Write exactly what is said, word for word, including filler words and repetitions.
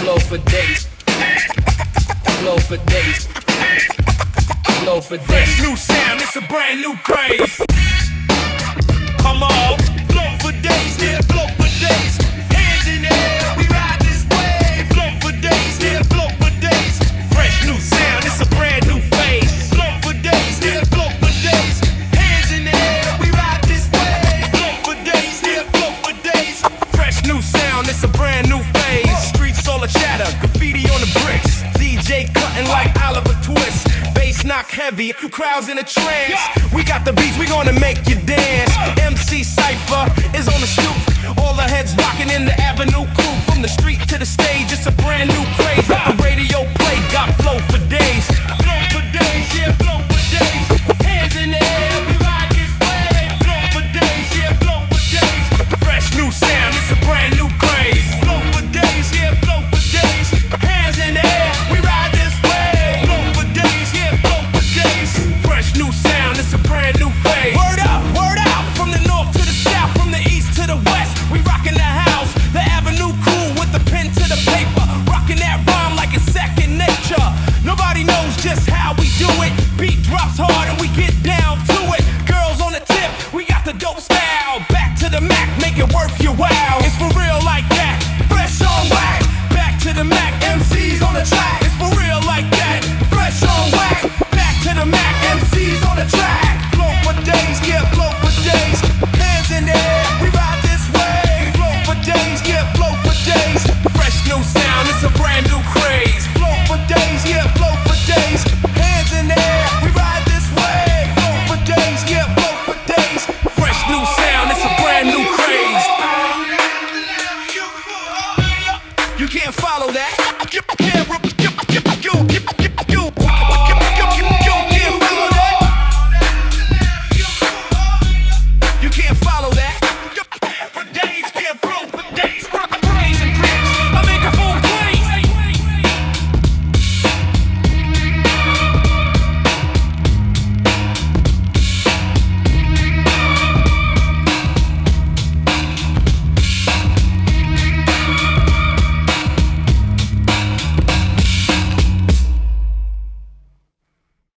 Flow for days. Flow for days. Flow for days. Fresh new sound, it's a brand new craze. Come on, flow for days, yeah, flow for days. Hands in the air, we ride this wave. Flow for days, yeah, flow for days. Fresh new sound, it's a brand new phase. Flow for days, yeah, flow for days. Hands in the air, we ride this wave. Flow for days, yeah, flow for days. Fresh new sound, it's a brand new phase. Streets all a chatter, graffiti on the bricks. D J cutting like Oliver Twist. Bass knock heavy, crowds in a trance. We got the beats, we gonna make you dance. M C Cypher is on the stoop. All the heads rocking in the Avenue crew. From the street to the stage, it's a brand new craze. Let the radio play, got flow for days. Flow for days, yeah, flow for days. Hands in the air, we ride this wave. Flow for days, yeah, flow for days. Fresh new sound, it's a brand new craze. Flow for days, yeah, flow for days. Hands in the air, we ride this wave. Flow for days, yeah, flow for days. Fresh new sound, it's a brand new phase. Word up, word out, from the north to the south, from the east to the west. We rockin' the house, the Avenue crew with the pen to the paper. Rockin' that rhyme like it's second nature. Nobody knows just how we do it. Beat drops hard and we get down to it. Girls on the tip, we got the dope style. Back to the Mac, make it worth your while. It's for real like that, fresh on whack. Back to the Mac, M Cs on the track. It's for real like that, fresh on whack. Back to the Mac, M Cs on the track. Flow for days, yeah, flow for days. Hands in the air, we ride this way. Flow for days, yeah, flow for days. Fresh new sound, it's a brand new craze. Flow for days, yeah, flow for days. Hands in the air, we ride this way. Flow for days, yeah, flow for days. Fresh new sound, it's a brand new craze. You can't follow that. You can't, you